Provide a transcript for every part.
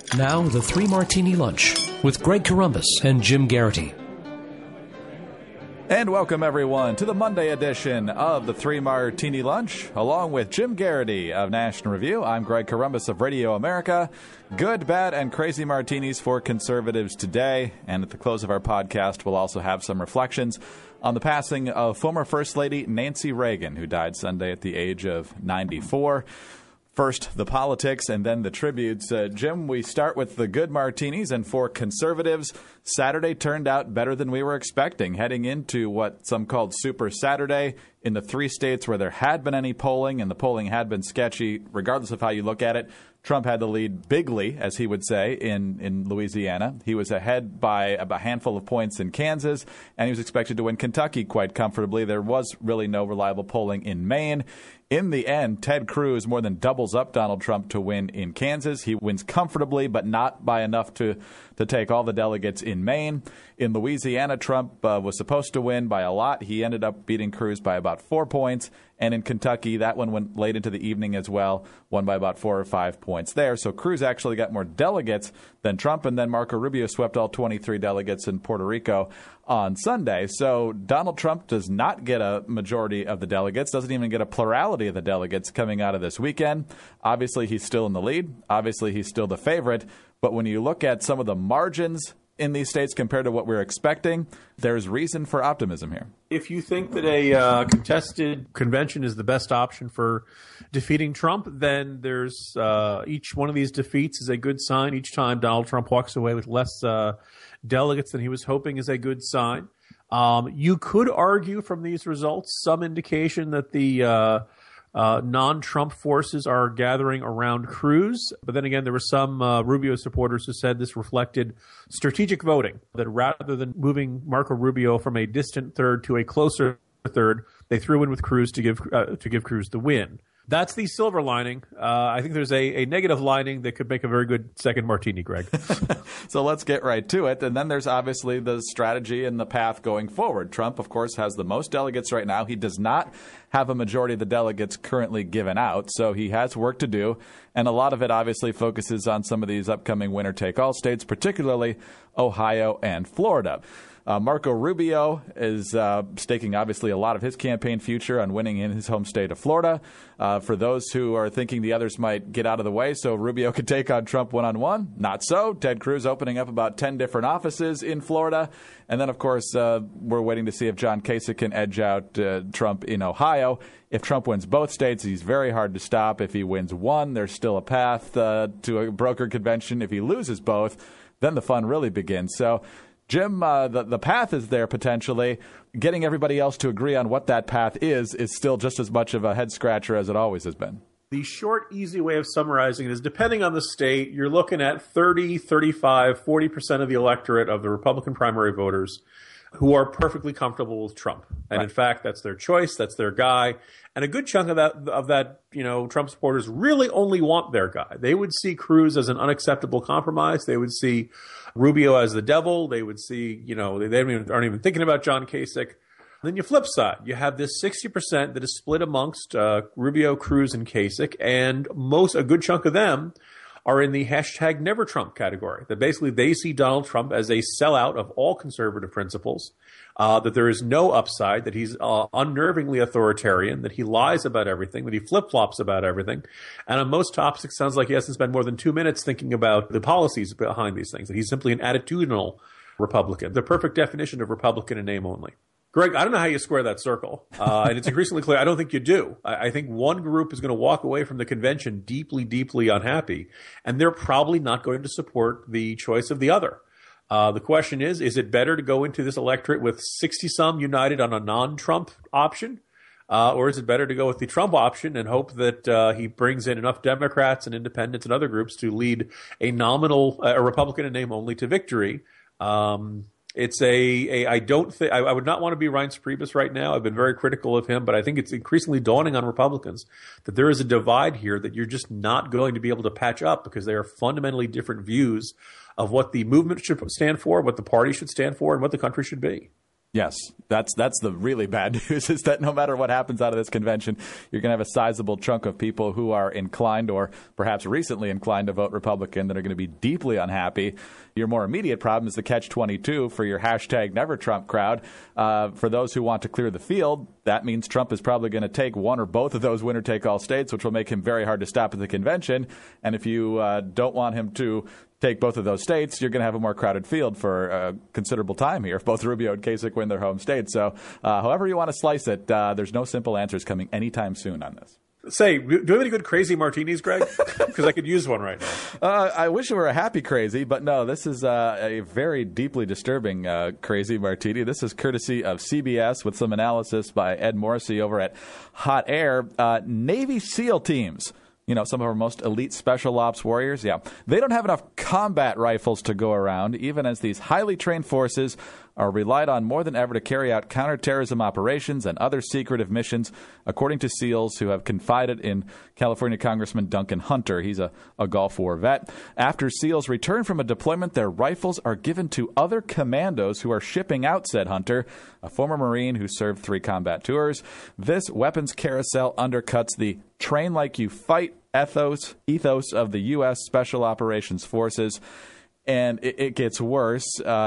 Now, the Three Martini Lunch with Greg Corombos and Jim Garrity. And welcome, everyone, to the Monday edition of the Three Martini Lunch. Along with Jim Garrity of National Review, I'm Greg Corombos of Radio America. Good, bad, and crazy martinis for conservatives today. And at the close of our podcast, we'll also have some reflections on the passing of former First Lady Nancy Reagan, who died Sunday at the age of 94. First, the politics, and then the tributes. Jim, we start with the good martinis, and for conservatives, Saturday turned out better than we were expecting, heading into what some called Super Saturday in the three states where there had been any polling, and the polling had been sketchy, regardless of how you look at it. Trump had the lead bigly, as he would say, in Louisiana. He was ahead by a handful of points in Kansas, and he was expected to win Kentucky quite comfortably. There was really no reliable polling in Maine. In the end, Ted Cruz more than doubles up Donald Trump to win in Kansas. He wins comfortably, but not by enough to take all the delegates in Maine. In Louisiana, Trump was supposed to win by a lot. He ended up beating Cruz by about 4 points. And in Kentucky, that one went late into the evening as well, won by about 4 or 5 points there. So Cruz actually got more delegates than Trump, and then Marco Rubio swept all 23 delegates in Puerto Rico on Sunday. So Donald Trump does not get a majority of the delegates, doesn't even get a plurality of the delegates coming out of this weekend. Obviously, he's still in the lead. Obviously, he's still the favorite. But when you look at some of the margins in these states compared to what we're expecting, there's reason for optimism here. If you think that a contested convention is the best option for defeating Trump, then there's each one of these defeats is a good sign. Each time Donald Trump walks away with less delegates than he was hoping is a good sign. You could argue from these results some indication that the non-Trump forces are gathering around Cruz. But then again, there were some Rubio supporters who said this reflected strategic voting, that rather than moving Marco Rubio from a distant third to a closer third, they threw in with Cruz to give Cruz the win. That's the silver lining. I think there's a negative lining that could make a very good second martini, Greg. So let's get right to it. And then there's obviously the strategy and the path going forward. Trump, of course, has the most delegates right now. He does not have a majority of the delegates currently given out, so he has work to do. And a lot of it obviously focuses on some of these upcoming winner-take-all states, particularly Ohio and Florida. Marco Rubio is staking, obviously, a lot of his campaign future on winning in his home state of Florida. For those who are thinking the others might get out of the way so Rubio could take on Trump one-on-one, not so. Ted Cruz opening up about 10 different offices in Florida. And then, of course, we're waiting to see if John Kasich can edge out Trump in Ohio. If Trump wins both states, he's very hard to stop. If he wins one, there's still a path to a broker convention. If he loses both, then the fun really begins. So, Jim, the path is there potentially. Getting everybody else to agree on what that path is still just as much of a head-scratcher as it always has been. The short, easy way of summarizing it is, depending on the state, you're looking at 30, 35, 40% of the electorate of the Republican primary voters who are perfectly comfortable with Trump. And right. In fact, that's their choice, that's their guy. And a good chunk of that, Trump supporters really only want their guy. They would see Cruz as an unacceptable compromise. They would see Rubio as the devil. They would see, they aren't even thinking about John Kasich. Then you flip side. You have this 60% that is split amongst Rubio, Cruz, and Kasich, and a good chunk of them are in the hashtag Never Trump category. That basically they see Donald Trump as a sellout of all conservative principles, that there is no upside, that he's unnervingly authoritarian, that he lies about everything, that he flip-flops about everything. And on most topics, it sounds like he hasn't spent more than 2 minutes thinking about the policies behind these things, that he's simply an attitudinal Republican, the perfect definition of Republican in name only. Greg, I don't know how you square that circle, and it's increasingly clear I don't think you do. I think one group is going to walk away from the convention deeply, deeply unhappy, and they're probably not going to support the choice of the other. The question is it better to go into this electorate with 60-some united on a non-Trump option, or is it better to go with the Trump option and hope that he brings in enough Democrats and independents and other groups to lead a Republican in name only to victory? I would not want to be Reince Priebus right now. I've been very critical of him, but I think it's increasingly dawning on Republicans that there is a divide here that you're just not going to be able to patch up because they are fundamentally different views of what the movement should stand for, what the party should stand for, and what the country should be. Yes, that's the really bad news, is that no matter what happens out of this convention, you're going to have a sizable chunk of people who are inclined or perhaps recently inclined to vote Republican that are going to be deeply unhappy. Your more immediate problem is the catch-22 for your hashtag Never Trump crowd. For those who want to clear the field, that means Trump is probably going to take one or both of those winner-take-all states, which will make him very hard to stop at the convention. And if you don't want him to take both of those states, you're going to have a more crowded field for a considerable time here if both Rubio and Kasich win their home states. So however you want to slice it, there's no simple answers coming anytime soon on this. Say, do you have any good crazy martinis, Greg? Because I could use one right now. I wish it were a happy crazy, but no, this is a very deeply disturbing crazy martini. This is courtesy of CBS with some analysis by Ed Morrissey over at Hot Air. Navy SEAL teams, you know, some of our most elite special ops warriors, they don't have enough combat rifles to go around, even as these highly trained forces are relied on more than ever to carry out counterterrorism operations and other secretive missions, according to SEALs who have confided in California Congressman Duncan Hunter. He's a Gulf War vet. After SEALs return from a deployment, their rifles are given to other commandos who are shipping out, said Hunter, a former Marine who served 3 combat tours. This weapons carousel undercuts the train like you fight ethos of the U.S. Special Operations Forces. And it gets worse.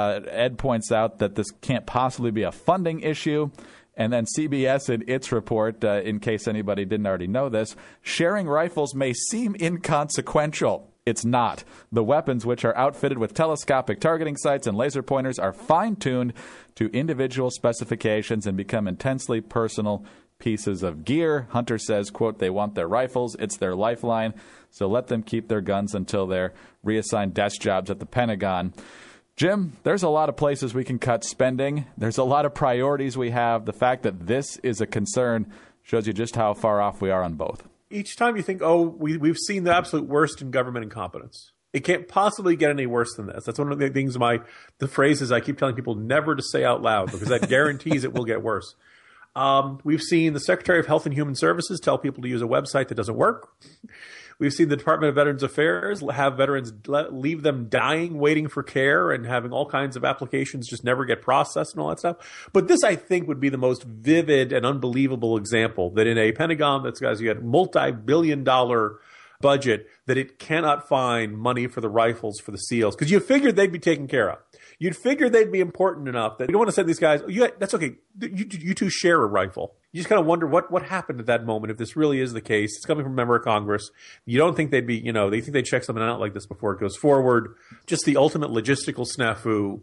Ed points out that this can't possibly be a funding issue. And then CBS, in its report, in case anybody didn't already know this, sharing rifles may seem inconsequential. It's not. The weapons, which are outfitted with telescopic targeting sights and laser pointers, are fine-tuned to individual specifications and become intensely personal pieces of gear. Hunter says, quote, they want their rifles. It's their lifeline. So let them keep their guns until they're reassigned desk jobs at the Pentagon. Jim, there's a lot of places we can cut spending. There's a lot of priorities we have. The fact that this is a concern shows you just how far off we are on both. Each time you think, we've seen the absolute worst in government incompetence. It can't possibly get any worse than this. That's one of the things, the phrases I keep telling people never to say out loud, because that guarantees it will get worse. We've seen the Secretary of Health and Human Services tell people to use a website that doesn't work. We've seen the Department of Veterans Affairs have veterans leave them dying, waiting for care, and having all kinds of applications just never get processed and all that stuff. But this, I think, would be the most vivid and unbelievable example that in a Pentagon that's got a multi-billion-dollar budget, that it cannot find money for the rifles for the SEALs, because you figured they'd be taken care of. You'd figure they'd be important enough that you don't want to send these guys, that's okay, you two share a rifle. You just kind of wonder what happened at that moment if this really is the case. It's coming from a member of Congress. You don't think they'd be, they think they'd check something out like this before it goes forward. Just the ultimate logistical snafu,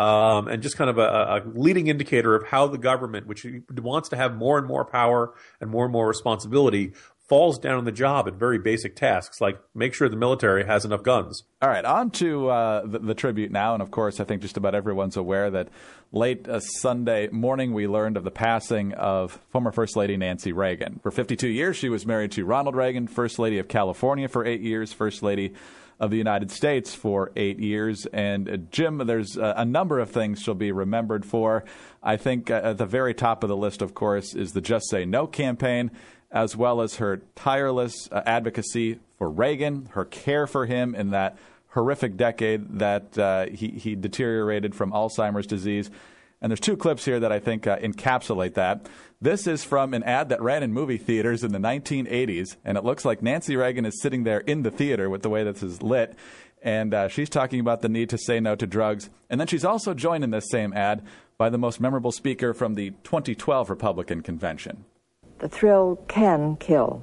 and just kind of a leading indicator of how the government, which wants to have more and more power and more responsibility, falls down on the job at very basic tasks, like make sure the military has enough guns. All right, on to the tribute now. And, of course, I think just about everyone's aware that late Sunday morning we learned of the passing of former First Lady Nancy Reagan. For 52 years, she was married to Ronald Reagan, First Lady of California for 8 years, First Lady of the United States for 8 years. And, Jim, there's a number of things she'll be remembered for. I think at the very top of the list, of course, is the Just Say No campaign, as well as her tireless advocacy for Reagan, her care for him in that horrific decade that he deteriorated from Alzheimer's disease. And there's 2 clips here that I think encapsulate that. This is from an ad that ran in movie theaters in the 1980s, and it looks like Nancy Reagan is sitting there in the theater with the way this is lit, and she's talking about the need to say no to drugs. And then she's also joined in this same ad by the most memorable speaker from the 2012 Republican convention. The thrill can kill.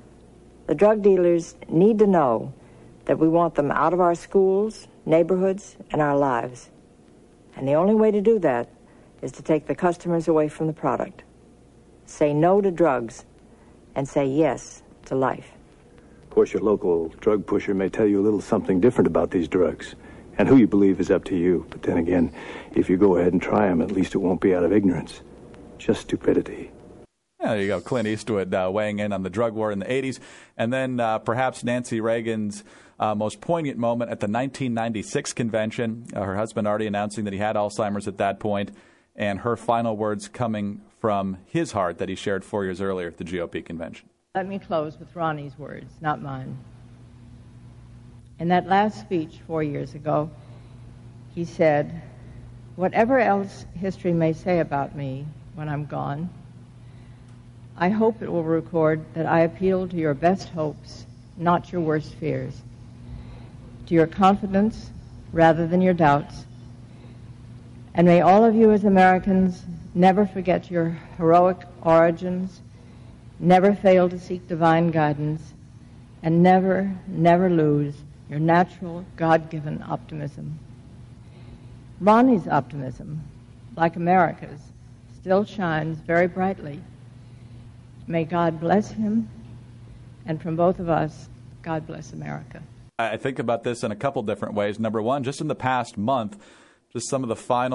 The drug dealers need to know that we want them out of our schools, neighborhoods, and our lives. And the only way to do that is to take the customers away from the product. Say no to drugs and say yes to life. Of course, your local drug pusher may tell you a little something different about these drugs. And who you believe is up to you. But then again, if you go ahead and try them, at least it won't be out of ignorance. Just stupidity. Yeah, there you go. Clint Eastwood weighing in on the drug war in the 80s. And then perhaps Nancy Reagan's most poignant moment at the 1996 convention, her husband already announcing that he had Alzheimer's at that point, and her final words coming from his heart that he shared 4 years earlier at the GOP convention. Let me close with Ronnie's words, not mine. In that last speech 4 years ago, he said, Whatever else history may say about me when I'm gone, I hope it will record that I appeal to your best hopes, not your worst fears, to your confidence rather than your doubts. And may all of you as Americans never forget your heroic origins, never fail to seek divine guidance, and never, never lose your natural, God-given optimism. Ronnie's optimism, like America's, still shines very brightly. May God bless him, and from both of us, God bless America. I think about this in a couple different ways. Number one, just in the past month, just some of the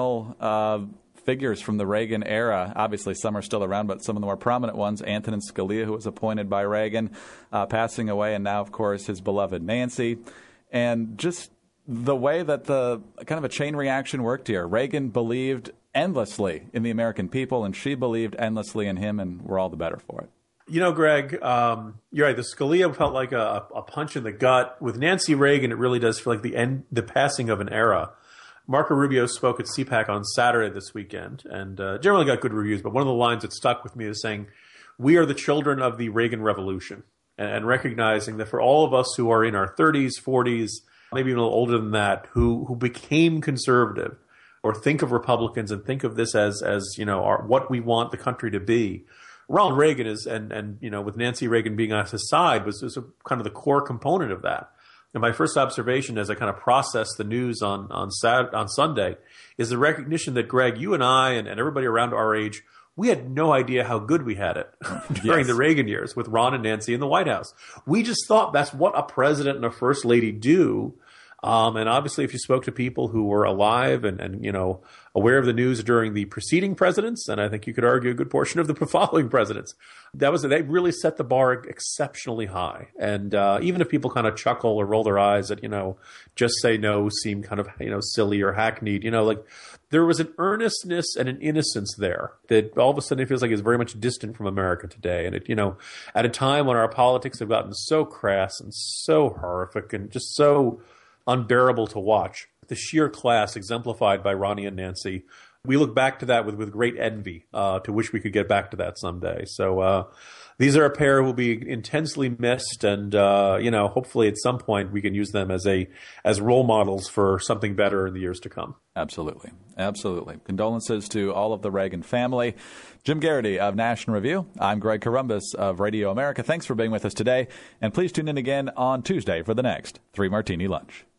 final figures from the Reagan era. Obviously, some are still around, but some of the more prominent ones, Antonin Scalia, who was appointed by Reagan, passing away, and now, of course, his beloved Nancy. And just the way that the kind of a chain reaction worked here. Reagan believed endlessly in the American people, and she believed endlessly in him, and we're all the better for it. You know, Greg, you're right. The Scalia felt like a punch in the gut. With Nancy Reagan, it really does feel like the passing of an era. Marco Rubio spoke at CPAC on Saturday this weekend, and generally got good reviews, but one of the lines that stuck with me is saying, we are the children of the Reagan Revolution, and recognizing that for all of us who are in our 30s, 40s, maybe even a little older than that, who became conservative or think of Republicans and think of this as you know, what we want the country to be. Ronald Reagan is, and you know, with Nancy Reagan being on his side, was a kind of the core component of that. And my first observation as I kind of processed the news on Sunday is the recognition that, Greg, you and I and everybody around our age, we had no idea how good we had it during the Reagan years with Ron and Nancy in the White House. We just thought that's what a president and a first lady do. And obviously, if you spoke to people who were alive and you know, aware of the news during the preceding presidents, and I think you could argue a good portion of the following presidents, they really set the bar exceptionally high. And even if people kind of chuckle or roll their eyes at, you know, just say no seem kind of, you know, silly or hackneyed, you know, like there was an earnestness and an innocence there that all of a sudden it feels like is very much distant from America today. And it, you know, at a time when our politics have gotten so crass and so horrific and just so unbearable to watch, the sheer class exemplified by Ronnie and Nancy, we look back to that with great envy, to wish we could get back to that someday. So these are a pair who will be intensely missed, and you know, hopefully at some point we can use them as role models for something better in the years to come. Absolutely. Absolutely. Condolences to all of the Reagan family. Jim Garrity of National Review. I'm Greg Corombos of Radio America. Thanks for being with us today, and please tune in again on Tuesday for the next 3 Martini Lunch.